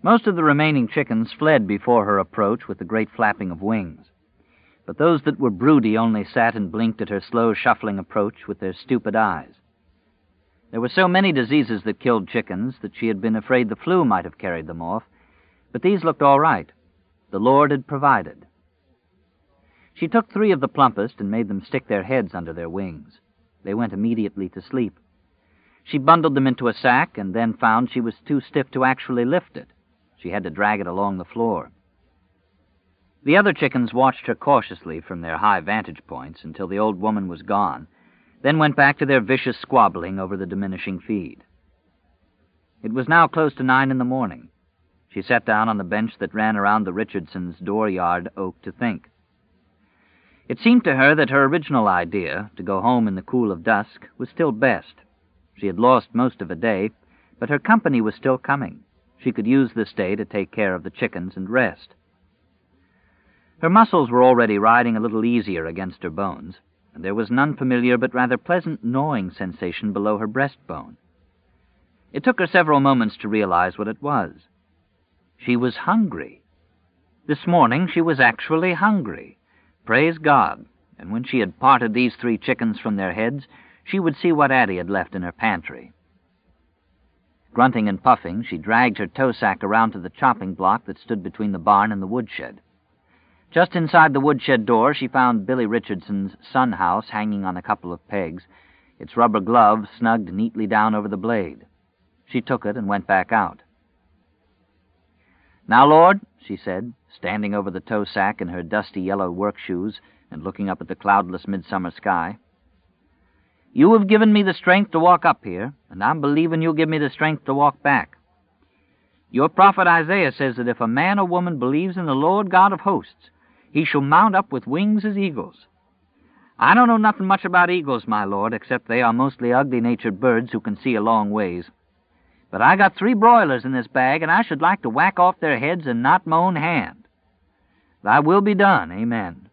Most of the remaining chickens fled before her approach with the great flapping of wings. But those that were broody only sat and blinked at her slow shuffling approach with their stupid eyes. There were so many diseases that killed chickens that she had been afraid the flu might have carried them off, but these looked all right. The Lord had provided. She took 3 of the plumpest and made them stick their heads under their wings. They went immediately to sleep. She bundled them into a sack and then found she was too stiff to actually lift it. She had to drag it along the floor. The other chickens watched her cautiously from their high vantage points until the old woman was gone, then went back to their vicious squabbling over the diminishing feed. It was now close to 9 in the morning. She sat down on the bench that ran around the Richardsons' dooryard oak to think. It seemed to her that her original idea, to go home in the cool of dusk, was still best. She had lost most of a day, but her company was still coming. She could use this day to take care of the chickens and rest. Her muscles were already riding a little easier against her bones, and there was an unfamiliar but rather pleasant gnawing sensation below her breastbone. It took her several moments to realize what it was. She was hungry. This morning she was actually hungry. Praise God! And when she had parted these 3 chickens from their heads, she would see what Addie had left in her pantry. Grunting and puffing, she dragged her tow sack around to the chopping block that stood between the barn and the woodshed. Just inside the woodshed door, she found Billy Richardson's sun house hanging on a couple of pegs, its rubber glove snugged neatly down over the blade. She took it and went back out. "Now, Lord," she said, standing over the tow sack in her dusty yellow work shoes and looking up at the cloudless midsummer sky, "you have given me the strength to walk up here, and I'm believing you'll give me the strength to walk back. Your prophet Isaiah says that if a man or woman believes in the Lord God of hosts, he shall mount up with wings as eagles. I don't know nothing much about eagles, my Lord, except they are mostly ugly-natured birds who can see a long ways. But I got 3 broilers in this bag, and I should like to whack off their heads and not my own hand. Thy will be done, amen."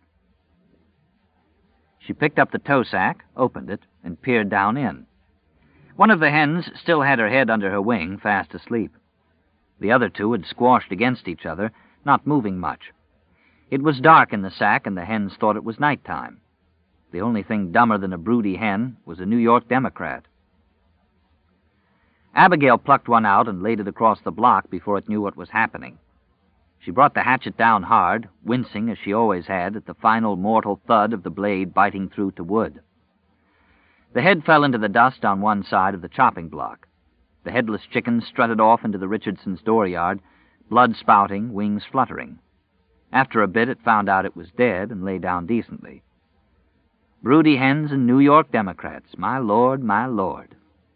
She picked up the tow sack, opened it, and peered down in. One of the hens still had her head under her wing, fast asleep. The other 2 had squashed against each other, not moving much. It was dark in the sack, and the hens thought it was night time. The only thing dumber than a broody hen was a New York Democrat. Abigail plucked one out and laid it across the block before it knew what was happening. She brought the hatchet down hard, wincing as she always had at the final mortal thud of the blade biting through to wood. The head fell into the dust on one side of the chopping block. The headless chicken strutted off into the Richardsons' dooryard, blood spouting, wings fluttering. After a bit, it found out it was dead and lay down decently. Broody hens and New York Democrats, my Lord, my Lord.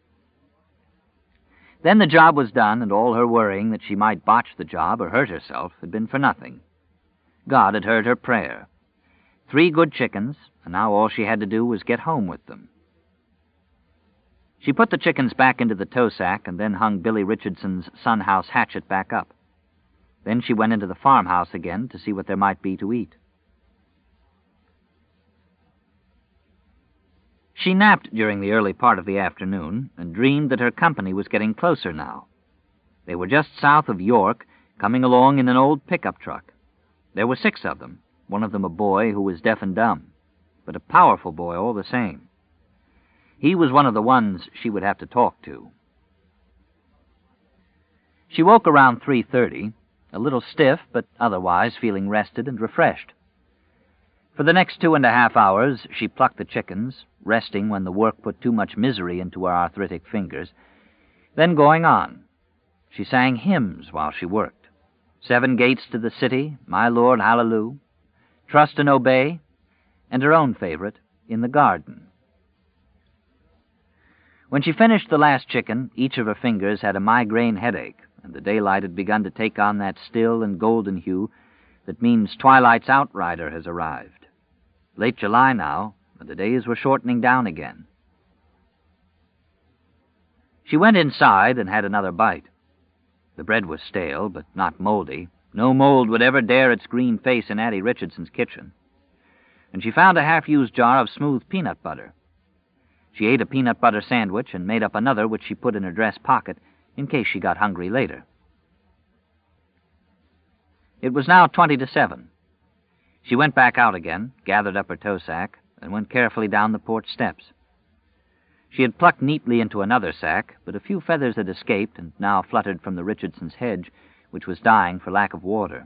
Then the job was done, and all her worrying that she might botch the job or hurt herself had been for nothing. God had heard her prayer. 3 good chickens, and now all she had to do was get home with them. She put the chickens back into the tow sack and then hung Billy Richardson's sun house hatchet back up. Then she went into the farmhouse again to see what there might be to eat. She napped during the early part of the afternoon and dreamed that her company was getting closer now. They were just south of York, coming along in an old pickup truck. There were 6 of them, one of them a boy who was deaf and dumb, but a powerful boy all the same. He was one of the ones she would have to talk to. She woke around 3:30, a little stiff, but otherwise feeling rested and refreshed. For the next 2.5 hours, she plucked the chickens, resting when the work put too much misery into her arthritic fingers, then going on. She sang hymns while she worked. 7 Gates to the City, My Lord, Hallelujah, Trust and Obey, and her own favorite, In the Garden. When she finished the last chicken, each of her fingers had a migraine headache, and the daylight had begun to take on that still and golden hue that means twilight's outrider has arrived. Late July now, and the days were shortening down again. She went inside and had another bite. The bread was stale, but not moldy. No mold would ever dare its green face in Addie Richardson's kitchen. And she found a half-used jar of smooth peanut butter. She ate a peanut butter sandwich and made up another which she put in her dress pocket in case she got hungry later. It was now 20 to 7. She went back out again, gathered up her tow sack, and went carefully down the porch steps. She had plucked neatly into another sack, but a few feathers had escaped and now fluttered from the Richardson's hedge, which was dying for lack of water.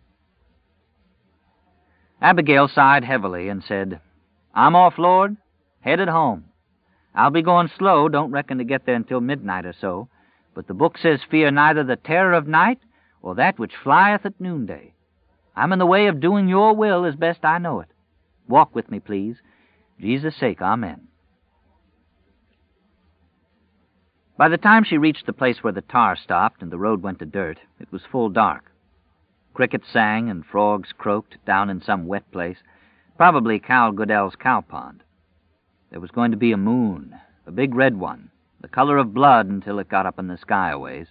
Abigail sighed heavily and said, "I'm off, Lord. Headed home. I'll be going slow, don't reckon to get there until midnight or so, but the book says, 'Fear neither the terror of night or that which flieth at noonday.' I'm in the way of doing your will as best I know it. Walk with me, please. Jesus' sake, amen." By the time she reached the place where the tar stopped and the road went to dirt, it was full dark. Crickets sang and frogs croaked down in some wet place, probably Cal Goodell's cow pond. There was going to be a moon, a big red one, the color of blood until it got up in the sky a ways.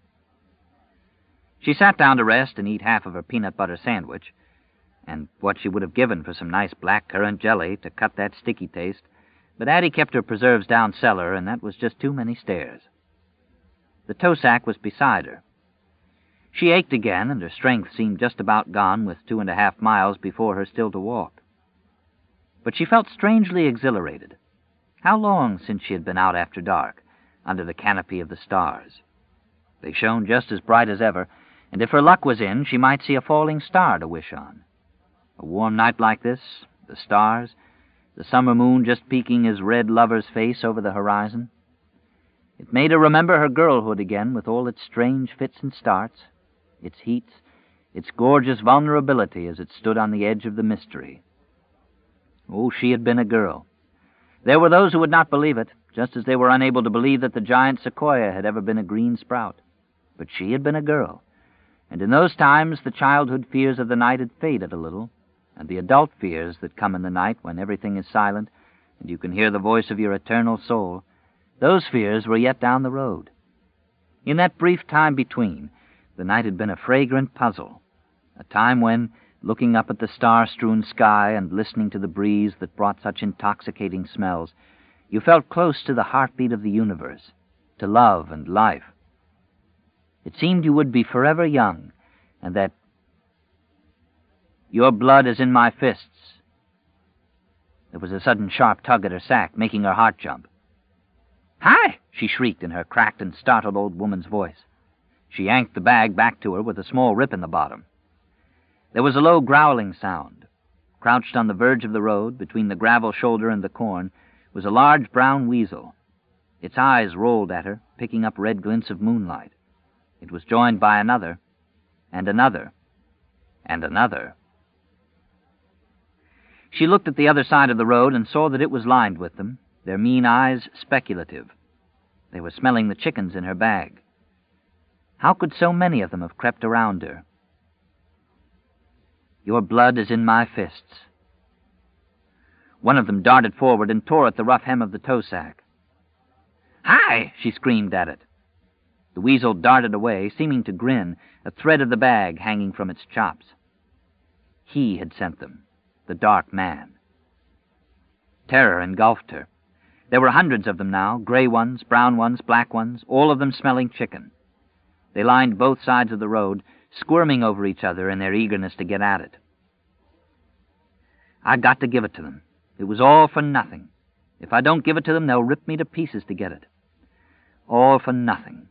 She sat down to rest and eat half of her peanut butter sandwich, and what she would have given for some nice black currant jelly to cut that sticky taste, but Addie kept her preserves down cellar, and that was just too many stairs. The tow sack was beside her. She ached again, and her strength seemed just about gone with 2.5 miles before her still to walk. But she felt strangely exhilarated. How long since she had been out after dark, under the canopy of the stars? They shone just as bright as ever, and if her luck was in, she might see a falling star to wish on. A warm night like this, the stars, the summer moon just peeking his red lover's face over the horizon. It made her remember her girlhood again with all its strange fits and starts, its heats, its gorgeous vulnerability as it stood on the edge of the mystery. Oh, she had been a girl. There were those who would not believe it, just as they were unable to believe that the giant sequoia had ever been a green sprout. But she had been a girl, and in those times the childhood fears of the night had faded a little, and the adult fears that come in the night when everything is silent and you can hear the voice of your eternal soul, those fears were yet down the road. In that brief time between, the night had been a fragrant puzzle, a time when, looking up at the star-strewn sky and listening to the breeze that brought such intoxicating smells, you felt close to the heartbeat of the universe, to love and life. It seemed you would be forever young, and that "Your blood is in my fists." There was a sudden sharp tug at her sack, making her heart jump. "Hi!" she shrieked in her cracked and startled old woman's voice. She yanked the bag back to her with a small rip in the bottom. There was a low growling sound. Crouched on the verge of the road, between the gravel shoulder and the corn, was a large brown weasel. Its eyes rolled at her, picking up red glints of moonlight. It was joined by another, and another, and another. She looked at the other side of the road and saw that it was lined with them, their mean eyes speculative. They were smelling the chickens in her bag. How could so many of them have crept around her? "Your blood is in my fists." One of them darted forward and tore at the rough hem of the tow sack. "Hi!" she screamed at it. The weasel darted away, seeming to grin, a thread of the bag hanging from its chops. He had sent them, the dark man. Terror engulfed her. There were hundreds of them now, gray ones, brown ones, black ones, all of them smelling chicken. They lined both sides of the road, squirming over each other in their eagerness to get at it. "I got to give it to them. It was all for nothing. If I don't give it to them, they'll rip me to pieces to get it. All for nothing."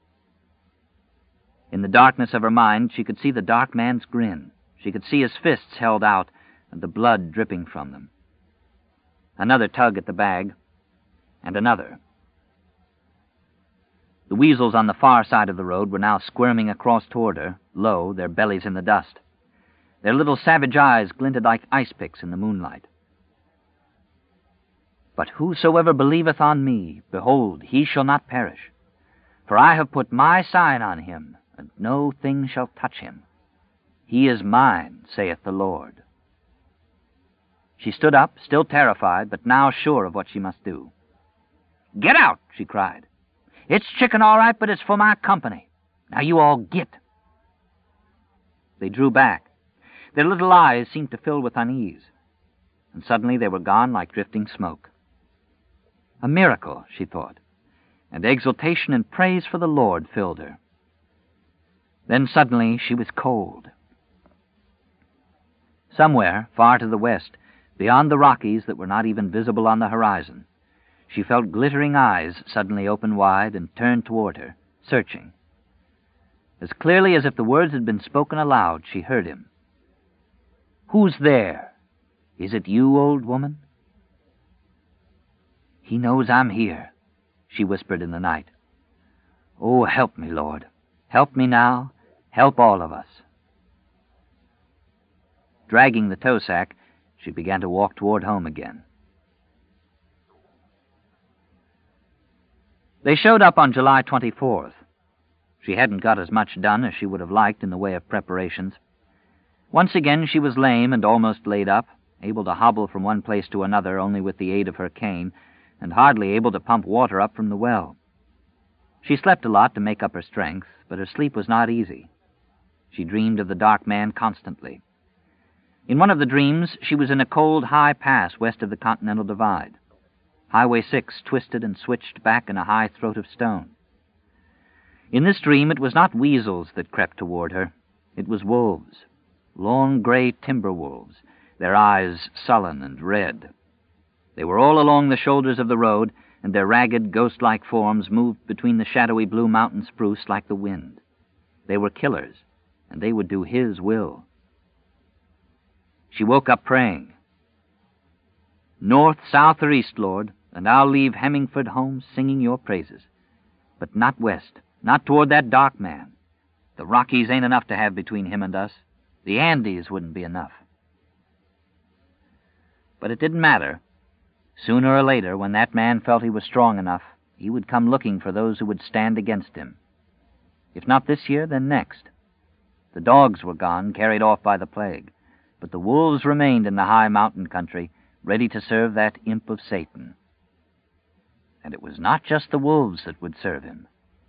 In the darkness of her mind, she could see the dark man's grin. She could see his fists held out and the blood dripping from them. Another tug at the bag, and another. The weasels on the far side of the road were now squirming across toward her, low, their bellies in the dust. Their little savage eyes glinted like ice picks in the moonlight. "But whosoever believeth on me, behold, he shall not perish. For I have put my sign on him, and no thing shall touch him. He is mine, saith the Lord." She stood up, still terrified, but now sure of what she must do. "Get out!" she cried. "It's chicken all right, but it's for my company. Now you all get." They drew back. Their little eyes seemed to fill with unease, and suddenly they were gone like drifting smoke. A miracle, she thought, and exultation and praise for the Lord filled her. Then suddenly she was cold, Somewhere, far to the west, beyond the Rockies that were not even visible on the horizon, she felt glittering eyes suddenly open wide and turned toward her, searching. As clearly as if the words had been spoken aloud, she heard him. "Who's there? Is it you, old woman?" "He knows I'm here," she whispered in the night. "Oh, help me, Lord. Help me now. Help all of us." Dragging the tow sack, she began to walk toward home again. They showed up on July 24th. She hadn't got as much done as she would have liked in the way of preparations. Once again she was lame and almost laid up, able to hobble from one place to another only with the aid of her cane, and hardly able to pump water up from the well. She slept a lot to make up her strength, but her sleep was not easy. She dreamed of the dark man constantly. In one of the dreams, she was in a cold, high pass west of the Continental Divide. Highway 6 twisted and switched back in a high throat of stone. In this dream, it was not weasels that crept toward her. It was wolves, long gray timber wolves, their eyes sullen and red. They were all along the shoulders of the road, and their ragged, ghost-like forms moved between the shadowy blue mountain spruce like the wind. They were killers, and they would do his will. She woke up praying. "North, south, or east, Lord, and I'll leave Hemingford home singing your praises. But not west, not toward that dark man. The Rockies ain't enough to have between him and us. The Andes wouldn't be enough." But it didn't matter. Sooner or later, when that man felt he was strong enough, he would come looking for those who would stand against him. If not this year, then next. The dogs were gone, carried off by the plague, but the wolves remained in the high mountain country, ready to serve that imp of Satan. And it was not just the wolves that would serve him.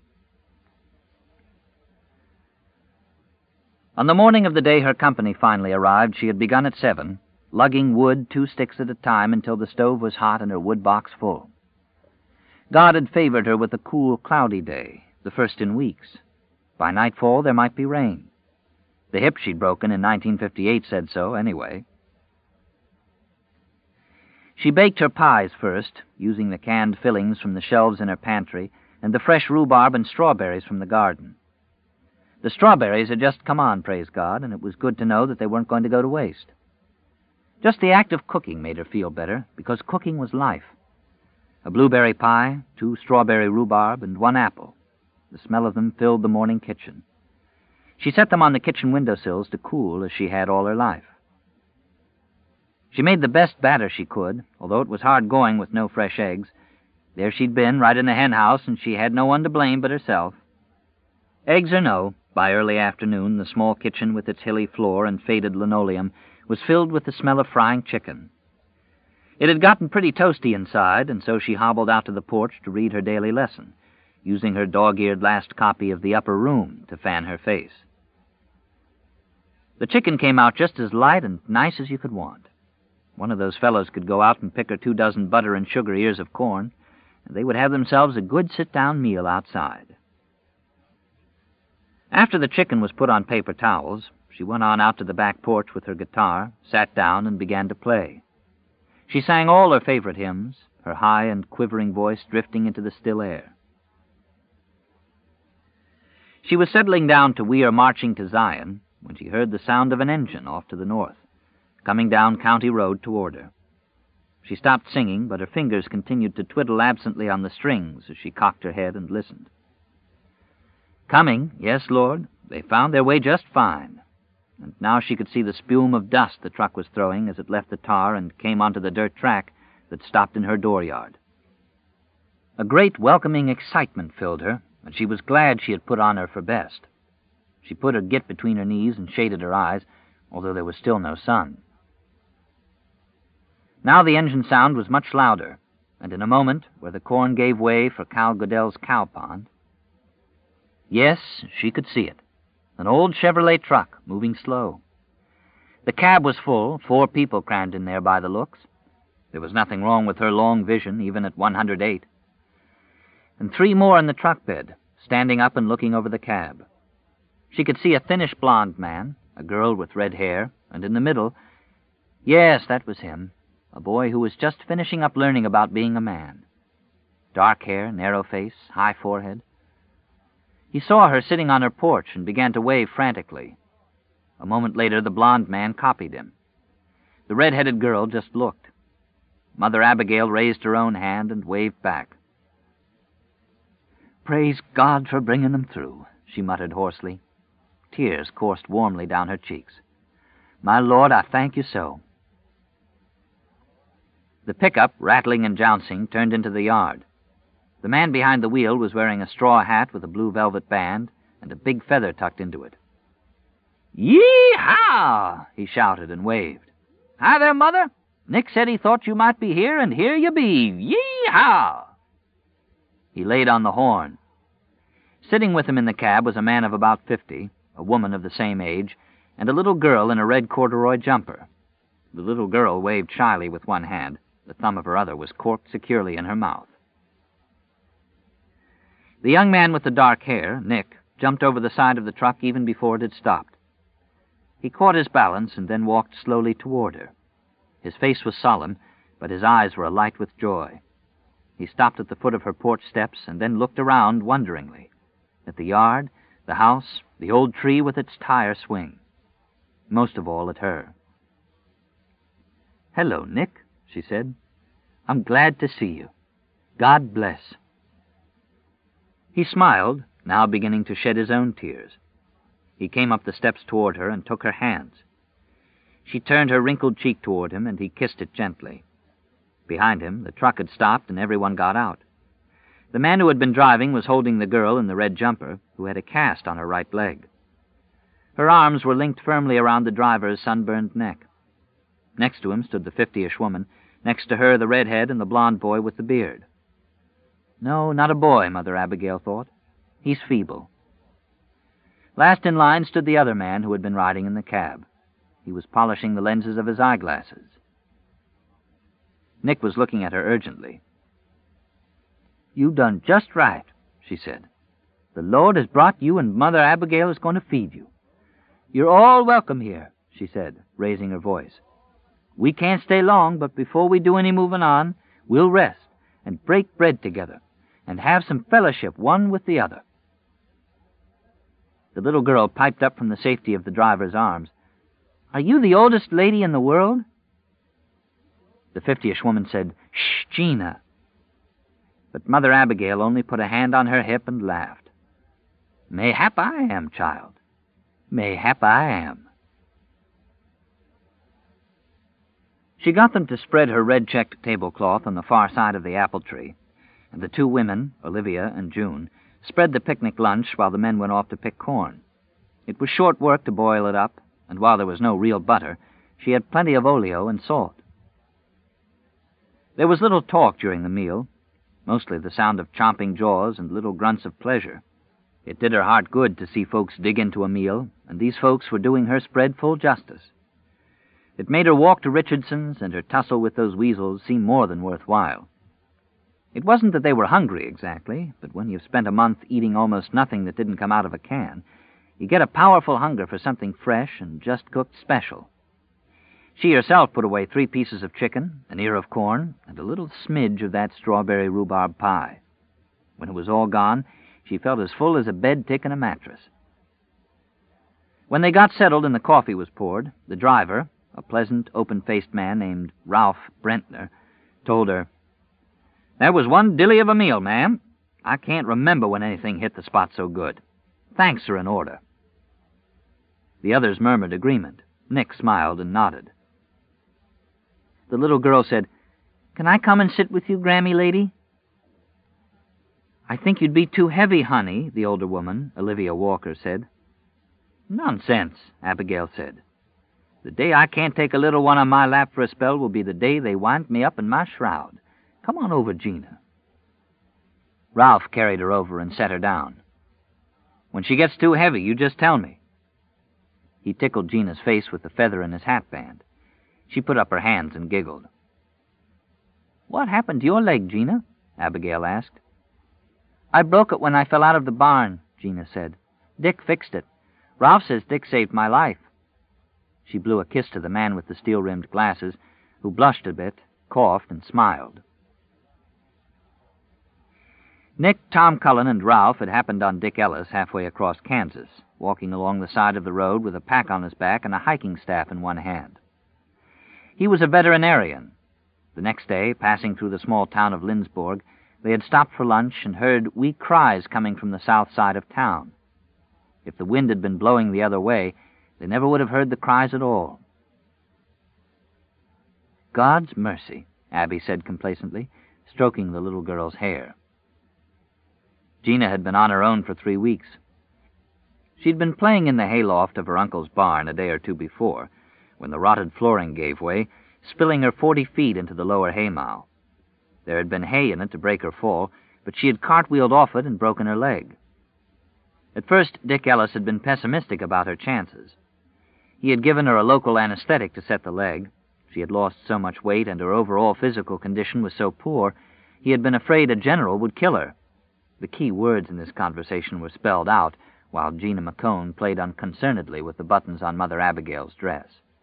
On the morning of the day her company finally arrived, she had begun at 7, lugging wood 2 sticks at a time until the stove was hot and her wood box full. God had favored her with a cool, cloudy day, the first in weeks. By nightfall there might be rain. The hip she'd broken in 1958 said so, anyway. She baked her pies first, using the canned fillings from the shelves in her pantry and the fresh rhubarb and strawberries from the garden. The strawberries had just come on, praise God, and it was good to know that they weren't going to go to waste. Just the act of cooking made her feel better, because cooking was life. A blueberry pie, 2 strawberry rhubarb, and 1 apple. The smell of them filled the morning kitchen. She set them on the kitchen windowsills to cool, as she had all her life. She made the best batter she could, although it was hard going with no fresh eggs. There she'd been, right in the hen house, and she had no one to blame but herself. Eggs or no, by early afternoon, the small kitchen with its hilly floor and faded linoleum was filled with the smell of frying chicken. It had gotten pretty toasty inside, and so she hobbled out to the porch to read her daily lesson, using her dog-eared last copy of The Upper Room to fan her face. The chicken came out just as light and nice as you could want. One of those fellows could go out and pick her 2 dozen butter and sugar ears of corn, and they would have themselves a good sit-down meal outside. After the chicken was put on paper towels, she went on out to the back porch with her guitar, sat down, and began to play. She sang all her favorite hymns, her high and quivering voice drifting into the still air. She was settling down to "We Are Marching to Zion" when she heard the sound of an engine off to the north, coming down County Road toward her. She stopped singing, but her fingers continued to twiddle absently on the strings as she cocked her head and listened. Coming, yes, Lord, they found their way just fine. And now she could see the spume of dust the truck was throwing as it left the tar and came onto the dirt track that stopped in her dooryard. A great welcoming excitement filled her, and she was glad she had put on her for best. She put her git between her knees and shaded her eyes, although there was still no sun. Now the engine sound was much louder, and in a moment, where the corn gave way for Cal Goodell's cow pond, yes, she could see it. An old Chevrolet truck, moving slow. The cab was full, 4 people crammed in there by the looks. There was nothing wrong with her long vision, even at 108. And 3 more in the truck bed, standing up and looking over the cab. She could see a thinnish blonde man, a girl with red hair, and in the middle, Yes, that was him, a boy who was just finishing up learning about being a man. Dark hair, narrow face, high forehead. He saw her sitting on her porch and began to wave frantically. A moment later, the blond man copied him. The red-headed girl just looked. Mother Abigail raised her own hand and waved back. "Praise God for bringing them through," she muttered hoarsely. Tears coursed warmly down her cheeks. "My Lord, I thank you so." The pickup, rattling and jouncing, turned into the yard. The man behind the wheel was wearing a straw hat with a blue velvet band and a big feather tucked into it. "Yee-haw!" he shouted and waved. "Hi there, Mother. Nick said he thought you might be here, and here you be. Yee-haw!" He laid on the horn. Sitting with him in the cab was a man of about 50, a woman of the same age, and a little girl in a red corduroy jumper. The little girl waved shyly with one hand. The thumb of her other was corked securely in her mouth. The young man with the dark hair, Nick, jumped over the side of the truck even before it had stopped. He caught his balance and then walked slowly toward her. His face was solemn, but his eyes were alight with joy. He stopped at the foot of her porch steps and then looked around wonderingly, at the yard, the house, the old tree with its tire swing. Most of all at her. "Hello, Nick," she said. "I'm glad to see you. God bless." He smiled, now beginning to shed his own tears. He came up the steps toward her and took her hands. She turned her wrinkled cheek toward him, and he kissed it gently. Behind him, the truck had stopped, and everyone got out. The man who had been driving was holding the girl in the red jumper, who had a cast on her right leg. Her arms were linked firmly around the driver's sunburned neck. Next to him stood the 50-ish woman, next to her the redhead and the blond boy with the beard. No, not a boy, Mother Abigail thought. He's feeble. Last in line stood the other man who had been riding in the cab. He was polishing the lenses of his eyeglasses. Nick was looking at her urgently. "You done just right," she said. "The Lord has brought you, and Mother Abigail is going to feed you. You're all welcome here," she said, raising her voice. "We can't stay long, but before we do any moving on, we'll rest and break bread together and have some fellowship one with the other." The little girl piped up from the safety of the driver's arms. "Are you the oldest lady in the world?" The 50-ish woman said, "Shh, Gina." But Mother Abigail only put a hand on her hip and laughed. "Mayhap I am, child. Mayhap I am." She got them to spread her red-checked tablecloth on the far side of the apple tree, and the two women, Olivia and June, spread the picnic lunch while the men went off to pick corn. It was short work to boil it up, and while there was no real butter, she had plenty of oleo and salt. There was little talk during the meal, mostly the sound of chomping jaws and little grunts of pleasure. It did her heart good to see folks dig into a meal, and these folks were doing her spread full justice. It made her walk to Richardson's and her tussle with those weasels seem more than worthwhile. It wasn't that they were hungry exactly, but when you've spent a month eating almost nothing that didn't come out of a can, you get a powerful hunger for something fresh and just cooked special. She herself put away 3 pieces of chicken, an ear of corn, and a little smidge of that strawberry rhubarb pie. When it was all gone, she felt as full as a bed tick in a mattress. When they got settled and the coffee was poured, the driver, a pleasant, open-faced man named Ralph Brentner, told her, "That was one dilly of a meal, ma'am. I can't remember when anything hit the spot so good. Thanks are in order." The others murmured agreement. Nick smiled and nodded. The little girl said, "Can I come and sit with you, Grammy lady?" "I think you'd be too heavy, honey," the older woman, Olivia Walker, said. "Nonsense," Abigail said. "The day I can't take a little one on my lap for a spell will be the day they wind me up in my shroud. Come on over, Gina." Ralph carried her over and set her down. "When she gets too heavy, you just tell me." He tickled Gina's face with the feather in his hat band. She put up her hands and giggled. "What happened to your leg, Gina?" Abigail asked. "I broke it when I fell out of the barn," Gina said. "Dick fixed it. Ralph says Dick saved my life." She blew a kiss to the man with the steel-rimmed glasses, who blushed a bit, coughed, and smiled. Nick, Tom Cullen, and Ralph had happened on Dick Ellis halfway across Kansas, walking along the side of the road with a pack on his back and a hiking staff in one hand. He was a veterinarian. The next day, passing through the small town of Lindsborg, they had stopped for lunch and heard weak cries coming from the south side of town. If the wind had been blowing the other way, they never would have heard the cries at all. "God's mercy," Abby said complacently, stroking the little girl's hair. Gina had been on her own for 3 weeks. She'd been playing in the hayloft of her uncle's barn a day or two before, when the rotted flooring gave way, spilling her 40 feet into the lower haymow. There had been hay in it to break her fall, but she had cartwheeled off it and broken her leg. At first, Dick Ellis had been pessimistic about her chances. He had given her a local anesthetic to set the leg. She had lost so much weight and her overall physical condition was so poor, he had been afraid a general would kill her. The key words in this conversation were spelled out, while Gina McCone played unconcernedly with the buttons on Mother Abigail's dress.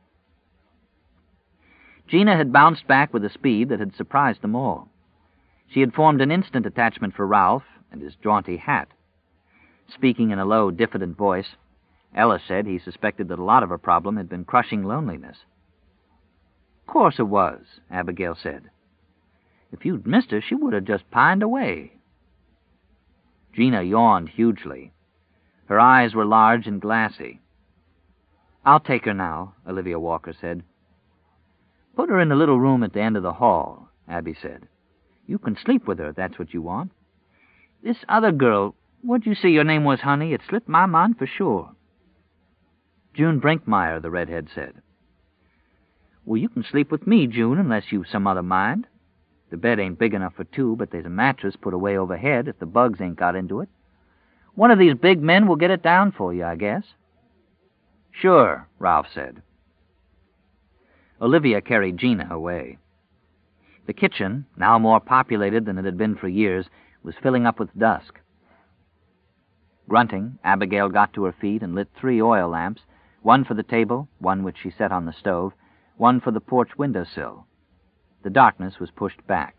Gina had bounced back with a speed that had surprised them all. She had formed an instant attachment for Ralph and his jaunty hat. Speaking in a low, diffident voice, Ellis said he suspected that a lot of her problem had been crushing loneliness. "Course it was," Abigail said. "If you'd missed her, she would have just pined away." Gina yawned hugely. Her eyes were large and glassy. "I'll take her now," Olivia Walker said. "Put her in the little room at the end of the hall," Abby said. "You can sleep with her if that's what you want. This other girl, what'd you say your name was, honey? It slipped my mind for sure." "June Brinkmeyer," the redhead said. "Well, you can sleep with me, June, unless you've some other mind. The bed ain't big enough for 2, but there's a mattress put away overhead if the bugs ain't got into it. One of these big men will get it down for you, I guess." "Sure," Ralph said. Olivia carried Gina away. The kitchen, now more populated than it had been for years, was filling up with dusk. Grunting, Abigail got to her feet and lit 3 oil lamps, one for the table, one which she set on the stove, one for the porch windowsill. The darkness was pushed back.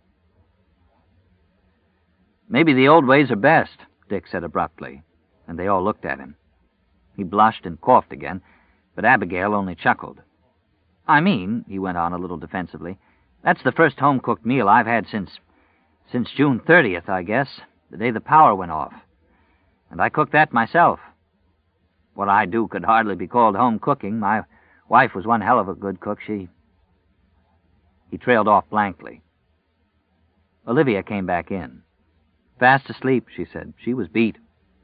"Maybe the old ways are best," Dick said abruptly, and they all looked at him. He blushed and coughed again, but Abigail only chuckled. "I mean," he went on a little defensively, "that's the first home-cooked meal I've had since June 30th, I guess, the day the power went off. And I cooked that myself. What I do could hardly be called home cooking. My wife was one hell of a good cook. He trailed off blankly. Olivia came back in. "Fast asleep," she said. She was beat.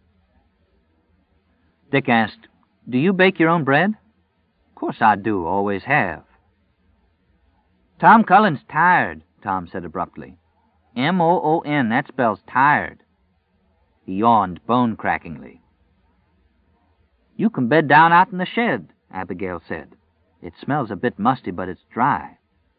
Dick asked, "Do you bake your own bread?" "Course I do, always have." "Tom Cullen's tired," Tom said abruptly. M-O-O-N, that spells tired. He yawned bone-crackingly. "You can bed down out in the shed," Abigail said. "It smells a bit musty, but it's dry."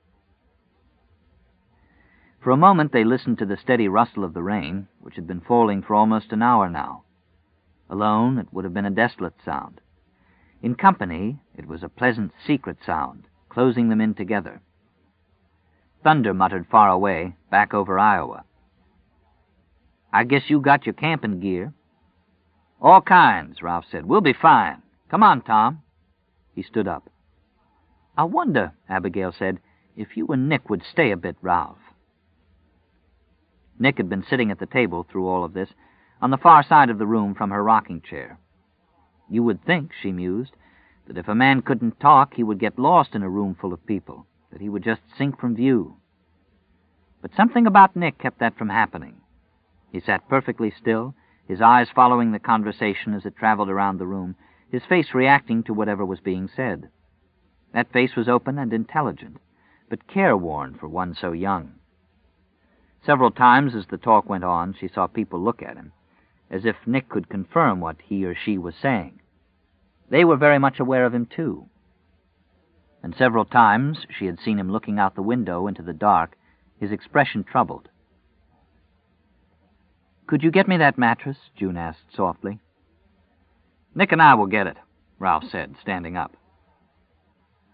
For a moment they listened to the steady rustle of the rain, which had been falling for almost an hour now. Alone, it would have been a desolate sound. In company, it was a pleasant secret sound, closing them in together. Thunder muttered far away, back over Iowa. "I guess you got your camping gear." "All kinds," Ralph said. "We'll be fine. Come on, Tom." He stood up. "I wonder," Abigail said, "if you and Nick would stay a bit, Ralph." Nick had been sitting at the table through all of this, on the far side of the room from her rocking chair. You would think, she mused, that if a man couldn't talk, he would get lost in a room full of people, that he would just sink from view. But something about Nick kept that from happening. He sat perfectly still, his eyes following the conversation as it traveled around the room, his face reacting to whatever was being said. That face was open and intelligent, but careworn for one so young. Several times as the talk went on, she saw people look at him, as if Nick could confirm what he or she was saying. They were very much aware of him, too. And several times she had seen him looking out the window into the dark, his expression troubled. "Could you get me that mattress?" June asked softly. "Nick and I will get it," Ralph said, standing up.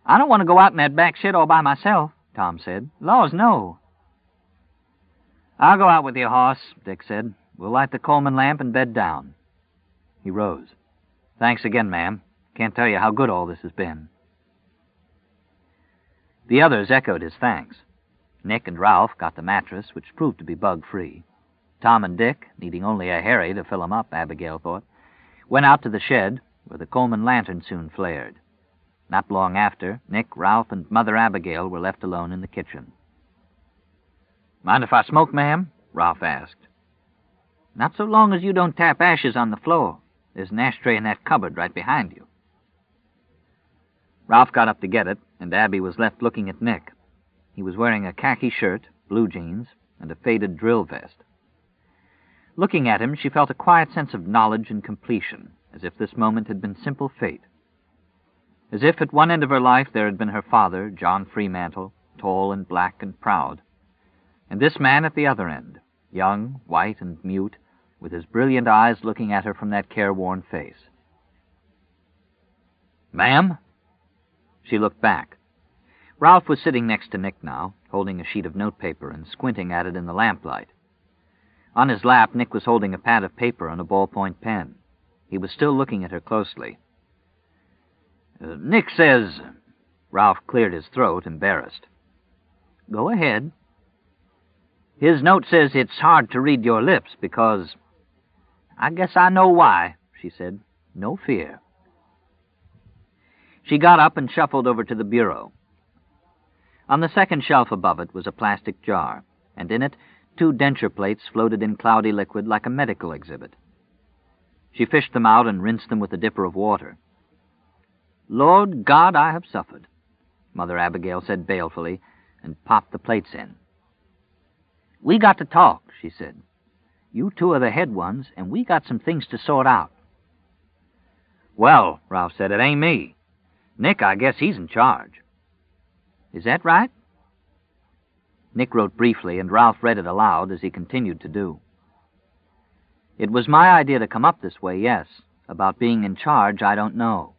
I don't want to go out in that back shed all by myself, Tom said. Laws, no. I'll go out with you, Hoss, Dick said. We'll light the Coleman lamp and bed down. He rose. Thanks again, ma'am. Can't tell you how good all this has been. The others echoed his thanks. Nick and Ralph got the mattress, which proved to be bug-free. Tom and Dick, needing only a Harry to fill 'em up, Abigail thought, went out to the shed, where the Coleman lantern soon flared. Not long after, Nick, Ralph, and Mother Abigail were left alone in the kitchen. Mind if I smoke, ma'am? Ralph asked. Not so long as you don't tap ashes on the floor. There's an ashtray in that cupboard right behind you. Ralph got up to get it, and Abby was left looking at Nick. He was wearing a khaki shirt, blue jeans, and a faded drill vest. Looking at him, she felt a quiet sense of knowledge and completion, as if this moment had been simple fate. As if at one end of her life there had been her father, John Fremantle, tall and black and proud, and this man at the other end, young, white, and mute, with his brilliant eyes looking at her from that careworn face. Ma'am? She looked back. Ralph was sitting next to Nick now, holding a sheet of notepaper and squinting at it in the lamplight. On his lap, Nick was holding a pad of paper and a ballpoint pen. He was still looking at her closely. Nick says... Ralph cleared his throat, embarrassed. Go ahead. His note says it's hard to read your lips because... I guess I know why, she said. No fear. She got up and shuffled over to the bureau. On the second shelf above it was a plastic jar, and in it 2 denture plates floated in cloudy liquid like a medical exhibit. She fished them out and rinsed them with a dipper of water. Lord God, I have suffered, Mother Abigail said balefully, and popped the plates in. We got to talk, she said. You 2 are the head ones, and we got some things to sort out. Well, Ralph said, it ain't me. Nick, I guess he's in charge. Is that right? Nick wrote briefly, and Ralph read it aloud as he continued to do. It was my idea to come up this way, yes. About being in charge, I don't know.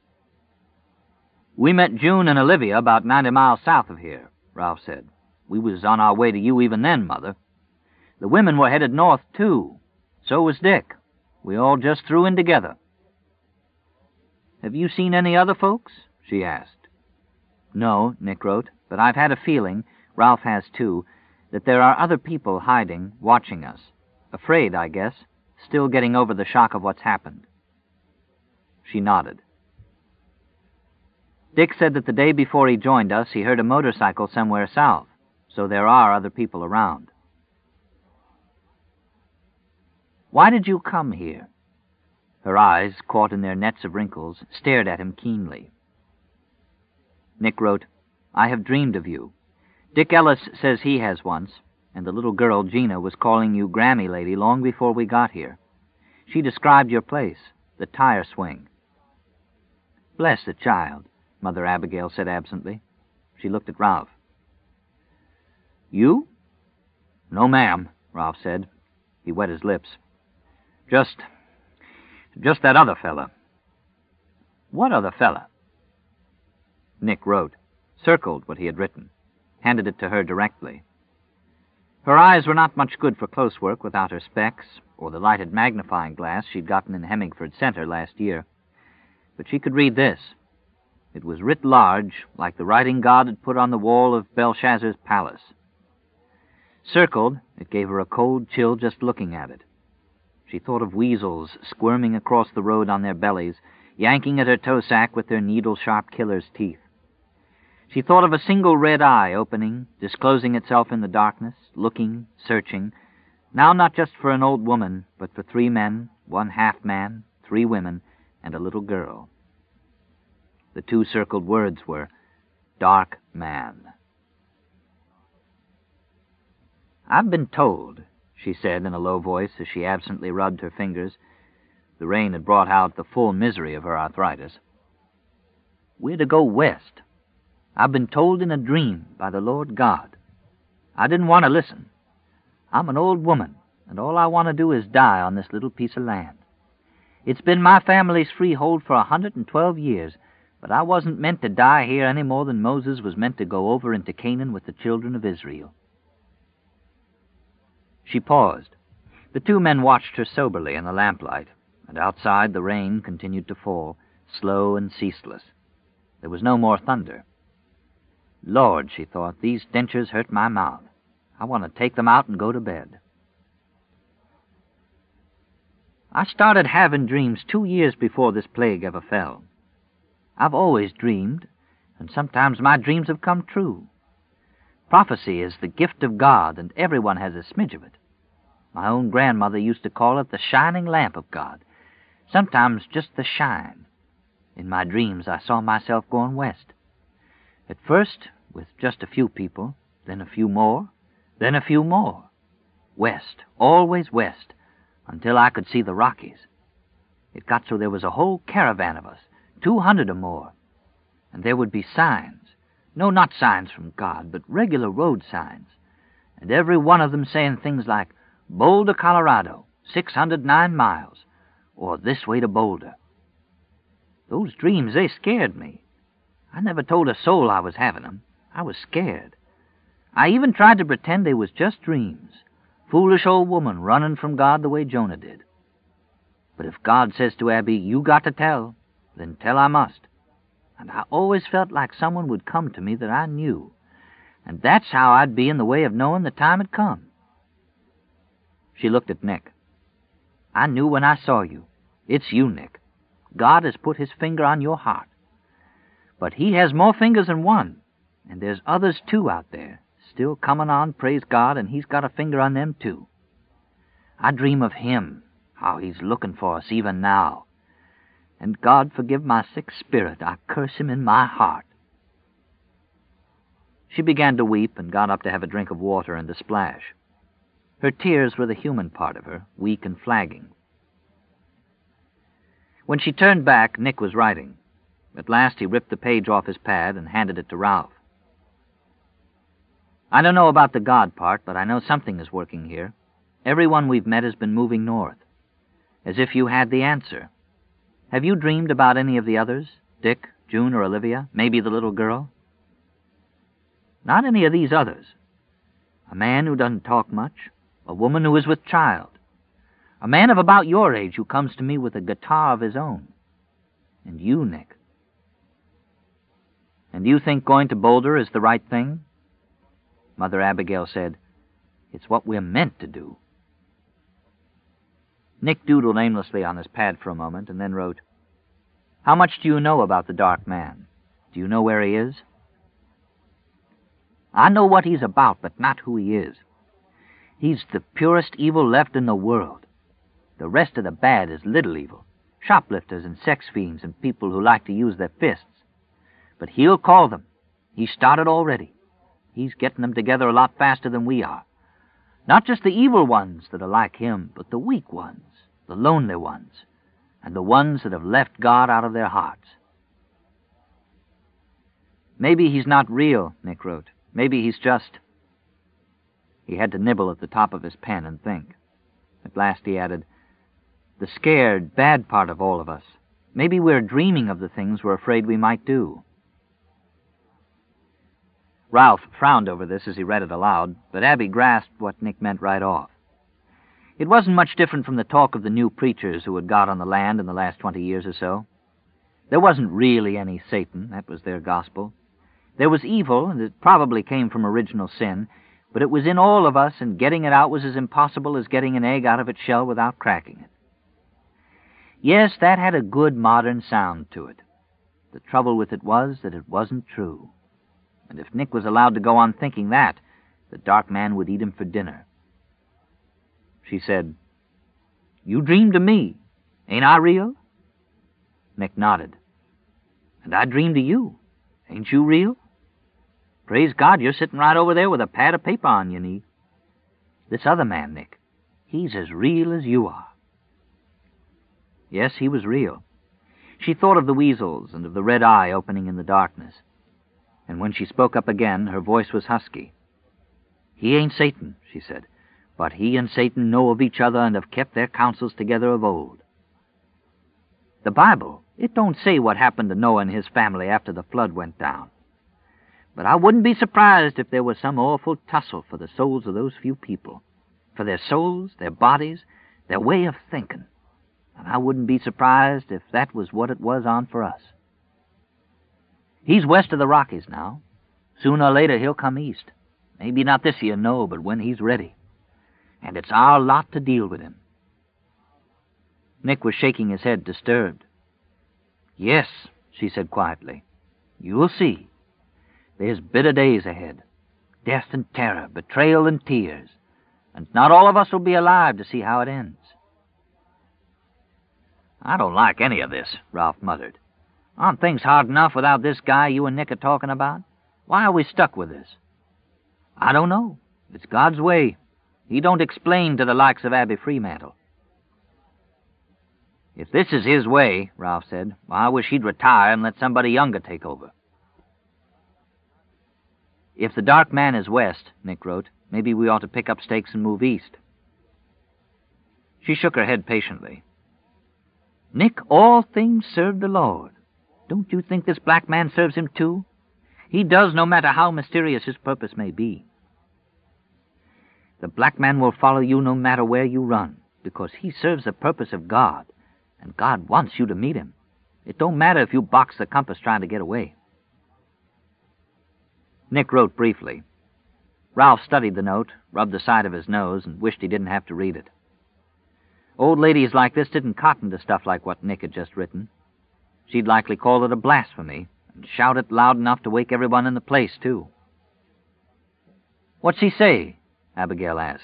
We met June and Olivia about 90 miles south of here, Ralph said. We was on our way to you even then, Mother. The women were headed north, too. So was Dick. We all just threw in together. Have you seen any other folks? She asked. No, Nick wrote, but I've had a feeling, Ralph has too, that there are other people hiding, watching us. Afraid, I guess, still getting over the shock of what's happened. She nodded. Dick said that the day before he joined us, he heard a motorcycle somewhere south, so there are other people around. Why did you come here? Her eyes, caught in their nets of wrinkles, stared at him keenly. Nick wrote, I have dreamed of you. Dick Ellis says he has once, and the little girl, Gina, was calling you Grammy Lady long before we got here. She described your place, the tire swing. Bless the child, Mother Abigail said absently. She looked at Ralph. You? No, ma'am, Ralph said. He wet his lips. Just that other fella. What other fella? Nick wrote, circled what he had written, handed it to her directly. Her eyes were not much good for close work without her specs or the lighted magnifying glass she'd gotten in Hemmingford Center last year. But she could read this. It was writ large, like the writing God had put on the wall of Belshazzar's palace. Circled, it gave her a cold chill just looking at it. She thought of weasels squirming across the road on their bellies, yanking at her toe sack with their needle-sharp killer's teeth. She thought of a single red eye opening, disclosing itself in the darkness, looking, searching, now not just for an old woman, but for 3 men, 1 half-man, 3 women, and a little girl. The 2 circled words were, Dark Man. I've been told, she said in a low voice as she absently rubbed her fingers. The rain had brought out the full misery of her arthritis. We're to go west. I've been told in a dream by the Lord God. I didn't want to listen. I'm an old woman, and all I want to do is die on this little piece of land. It's been my family's freehold for 112 years, But I wasn't meant to die here any more than Moses was meant to go over into Canaan with the children of Israel." She paused. The two men watched her soberly in the lamplight, and outside the rain continued to fall, slow and ceaseless. There was no more thunder. "Lord," she thought, "these dentures hurt my mouth. I want to take them out and go to bed." I started having dreams 2 years before this plague ever fell. I've always dreamed, and sometimes my dreams have come true. Prophecy is the gift of God, and everyone has a smidge of it. My own grandmother used to call it the shining lamp of God, sometimes just the shine. In my dreams, I saw myself going west. At first, with just a few people, then a few more, then a few more. West, always west, until I could see the Rockies. It got so there was a whole caravan of us, 200 or more, and there would be signs. No, not signs from God, but regular road signs, and every one of them saying things like, "Boulder, Colorado, 609 miles," or "This way to Boulder." Those dreams, they scared me. I never told a soul I was having them. I was scared. I even tried to pretend they was just dreams. Foolish old woman running from God the way Jonah did. But if God says to Abby, "You got to tell," then tell I must. And I always felt like someone would come to me that I knew, and that's how I'd be in the way of knowing the time had come. She looked at Nick. "I knew when I saw you. It's you, Nick. God has put his finger on your heart. But he has more fingers than one, and there's others too out there, still coming on, praise God, and he's got a finger on them too. I dream of him, how he's looking for us even now. And God forgive my sick spirit, I curse him in my heart." She began to weep and got up to have a drink of water and a splash. Her tears were the human part of her, weak and flagging. When she turned back, Nick was writing. At last he ripped the page off his pad and handed it to Ralph. "I don't know about the God part, but I know something is working here. Everyone we've met has been moving north. As if you had the answer. Have you dreamed about any of the others? Dick, June, or Olivia? Maybe the little girl?" "Not any of these others. A man who doesn't talk much. A woman who is with child. A man of about your age who comes to me with a guitar of his own. And you, Nick. And you think going to Boulder is the right thing?" Mother Abigail said, "It's what we're meant to do." Nick doodled aimlessly on his pad for a moment and then wrote, "How much do you know about the Dark Man? Do you know where he is?" "I know what he's about, but not who he is. He's the purest evil left in the world. The rest of the bad is little evil, shoplifters and sex fiends and people who like to use their fists. But he'll call them. He's started already. He's getting them together a lot faster than we are. Not just the evil ones that are like him, but the weak ones, the lonely ones, and the ones that have left God out of their hearts." "Maybe he's not real," Nick wrote. "Maybe he's just—" He had to nibble at the top of his pen and think. At last he added, "The scared, bad part of all of us. Maybe we're dreaming of the things we're afraid we might do." Ralph frowned over this as he read it aloud, but Abby grasped what Nick meant right off. It wasn't much different from the talk of the new preachers who had got on the land in the last 20 years or so. There wasn't really any Satan, that was their gospel. There was evil, and it probably came from original sin, but it was in all of us, and getting it out was as impossible as getting an egg out of its shell without cracking it. Yes, that had a good modern sound to it. The trouble with it was that it wasn't true. And if Nick was allowed to go on thinking that, the Dark Man would eat him for dinner. She said, "You dreamed of me. Ain't I real?" Nick nodded. "And I dreamed of you. Ain't you real? Praise God, you're sitting right over there with a pad of paper on your knee. This other man, Nick, he's as real as you are." Yes, he was real. She thought of the weasels and of the red eye opening in the darkness. And when she spoke up again, her voice was husky. "He ain't Satan," she said, "but he and Satan know of each other and have kept their counsels together of old." The Bible, it don't say what happened to Noah and his family after the flood went down. But I wouldn't be surprised if there was some awful tussle for the souls of those few people, for their souls, their bodies, their way of thinking. And I wouldn't be surprised if that was what it was on for us. He's west of the Rockies now. Sooner or later he'll come east. Maybe not this year, no, but when he's ready. And it's our lot to deal with him. Nick was shaking his head, disturbed. Yes, she said quietly. You'll see. There's bitter days ahead. Death and terror, betrayal and tears. And not all of us will be alive to see how it ends. I don't like any of this, Ralph muttered. Aren't things hard enough without this guy you and Nick are talking about? Why are we stuck with this? I don't know. It's God's way. He don't explain to the likes of Abby Fremantle. If this is his way, Ralph said, well, I wish he'd retire and let somebody younger take over. If the dark man is west, Nick wrote, maybe we ought to pick up stakes and move east. She shook her head patiently. Nick, all things serve the Lord. Don't you think this black man serves him too? He does, no matter how mysterious his purpose may be. The black man will follow you no matter where you run, because he serves the purpose of God, and God wants you to meet him. It don't matter if you box the compass trying to get away. Nick wrote briefly. Ralph studied the note, rubbed the side of his nose, and wished he didn't have to read it. Old ladies like this didn't cotton to stuff like what Nick had just written. She'd likely call it a blasphemy, and shout it loud enough to wake everyone in the place, too. What's he say? Abigail asked.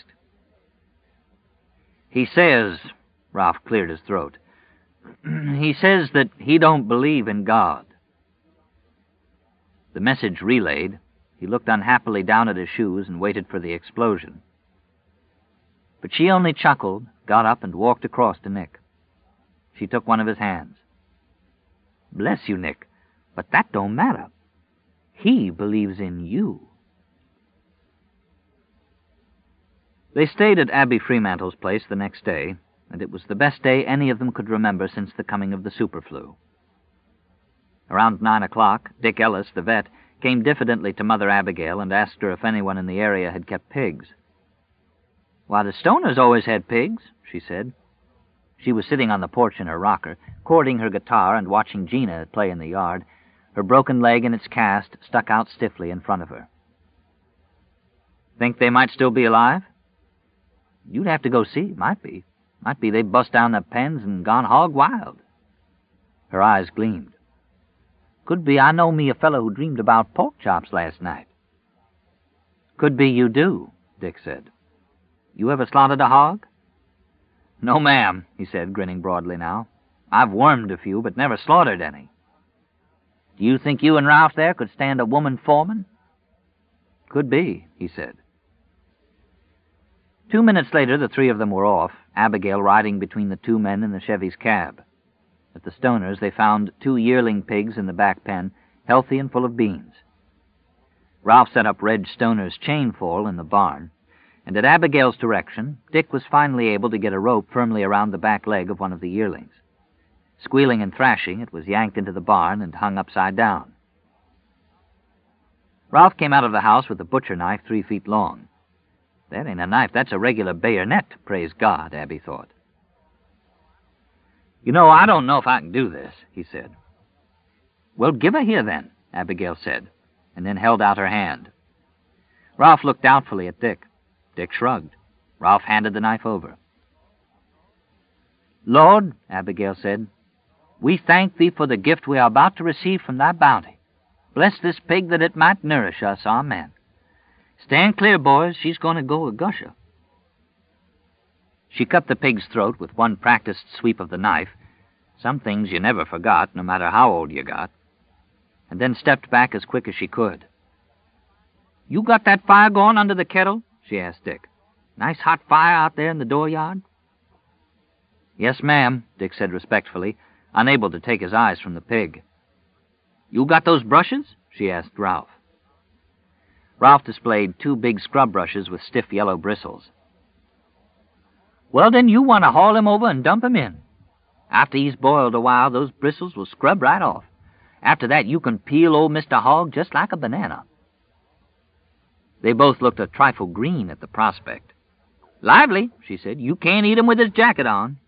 He says, Ralph cleared his throat, he says that he don't believe in God. The message relayed, he looked unhappily down at his shoes and waited for the explosion. But she only chuckled, got up, and walked across to Nick. She took one of his hands. Bless you, Nick, but that don't matter. He believes in you. They stayed at Abby Fremantle's place the next day, and it was the best day any of them could remember since the coming of the superflu. Around 9 o'clock, Dick Ellis, the vet, came diffidently to Mother Abigail and asked her if anyone in the area had kept pigs. Why, the Stoners always had pigs, she said. She was sitting on the porch in her rocker, cording her guitar and watching Gina play in the yard, her broken leg in its cast stuck out stiffly in front of her. Think they might still be alive? You'd have to go see. Might be. Might be they've bust down their pens and gone hog wild. Her eyes gleamed. Could be I know me a fellow who dreamed about pork chops last night. Could be you do, Dick said. You ever slaughtered a hog? No, ma'am, he said, grinning broadly now. I've wormed a few, but never slaughtered any. Do you think you and Ralph there could stand a woman foreman? Could be, he said. 2 minutes later, the three of them were off, Abigail riding between the two men in the Chevy's cab. At the Stoners, they found 2 yearling pigs in the back pen, healthy and full of beans. Ralph set up Reg Stoner's chain fall in the barn, and at Abigail's direction, Dick was finally able to get a rope firmly around the back leg of one of the yearlings. Squealing and thrashing, it was yanked into the barn and hung upside down. Ralph came out of the house with a butcher knife 3 feet long. That ain't a knife, that's a regular bayonet, praise God, Abby thought. You know, I don't know if I can do this, he said. Well, give her here then, Abigail said, and then held out her hand. Ralph looked doubtfully at Dick. Dick shrugged. Ralph handed the knife over. Lord, Abigail said, we thank thee for the gift we are about to receive from thy bounty. Bless this pig that it might nourish us, amen. Stand clear, boys, she's going to go a gusher. She cut the pig's throat with one practiced sweep of the knife. Some things you never forgot, no matter how old you got. And then stepped back as quick as she could. You got that fire going under the kettle? She asked Dick. Nice hot fire out there in the dooryard? Yes, ma'am, Dick said respectfully, unable to take his eyes from the pig. You got those brushes? She asked Ralph. Ralph displayed 2 big scrub brushes with stiff yellow bristles. Well, then you want to haul him over and dump him in. After he's boiled a while, those bristles will scrub right off. After that, you can peel old Mr. Hogg just like a banana." They both looked a trifle green at the prospect. "Lively," she said. "You can't eat him with his jacket on."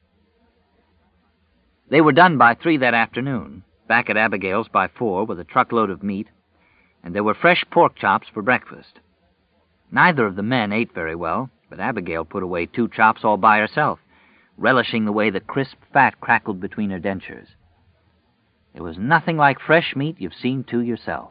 They were done by 3 that afternoon, back at Abigail's by 4 with a truckload of meat, and there were fresh pork chops for breakfast. Neither of the men ate very well, but Abigail put away 2 chops all by herself, relishing the way the crisp fat crackled between her dentures. There was nothing like fresh meat you've seen to yourself.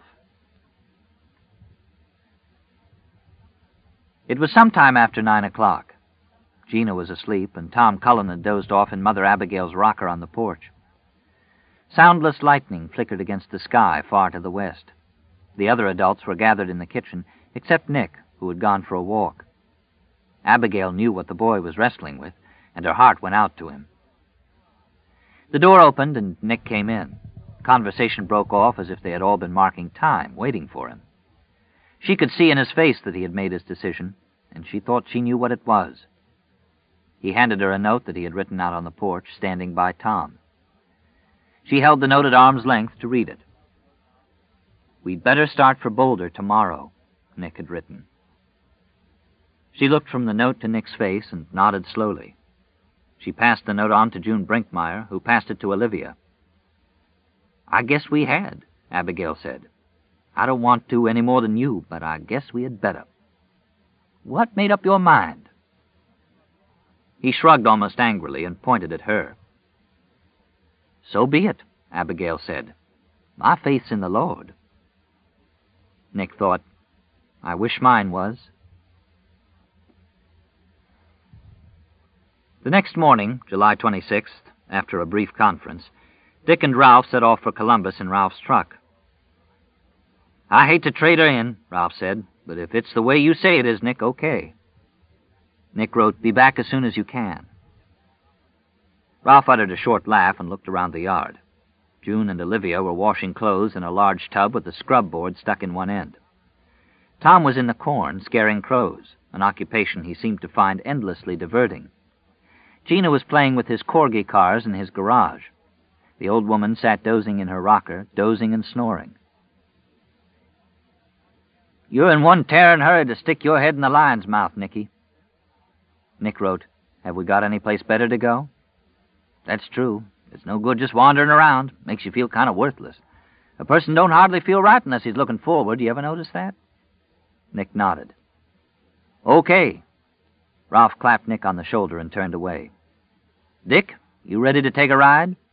It was some time after 9 o'clock. Gina was asleep, and Tom Cullen had dozed off in Mother Abigail's rocker on the porch. Soundless lightning flickered against the sky far to the west. The other adults were gathered in the kitchen, except Nick, who had gone for a walk. Abigail knew what the boy was wrestling with, and her heart went out to him. The door opened, and Nick came in. Conversation broke off as if they had all been marking time, waiting for him. She could see in his face that he had made his decision, and she thought she knew what it was. He handed her a note that he had written out on the porch, standing by Tom. She held the note at arm's length to read it. "We'd better start for Boulder tomorrow," Nick had written. She looked from the note to Nick's face and nodded slowly. She passed the note on to June Brinkmeyer, who passed it to Olivia. "I guess we had," Abigail said. "I don't want to any more than you, but I guess we had better. What made up your mind?" He shrugged almost angrily and pointed at her. "So be it," Abigail said. "My faith's in the Lord." Nick thought, "I wish mine was." The next morning, July 26th, after a brief conference, Dick and Ralph set off for Columbus in Ralph's truck. "I hate to trade her in," Ralph said, "but if it's the way you say it is, Nick, okay." Nick wrote, "Be back as soon as you can." Ralph uttered a short laugh and looked around the yard. June and Olivia were washing clothes in a large tub with a scrub board stuck in one end. Tom was in the corn, scaring crows, an occupation he seemed to find endlessly diverting. Gina was playing with his Corgi cars in his garage. The old woman sat dozing in her rocker, dozing and snoring. "You're in one tearing hurry to stick your head in the lion's mouth, Nicky." Nick wrote, "Have we got any place better to go?" "That's true. It's no good just wandering around. Makes you feel kind of worthless. A person don't hardly feel right unless he's looking forward. You ever notice that?" Nick nodded. "Okay." Ralph clapped Nick on the shoulder and turned away. "Dick, you ready to take a ride?"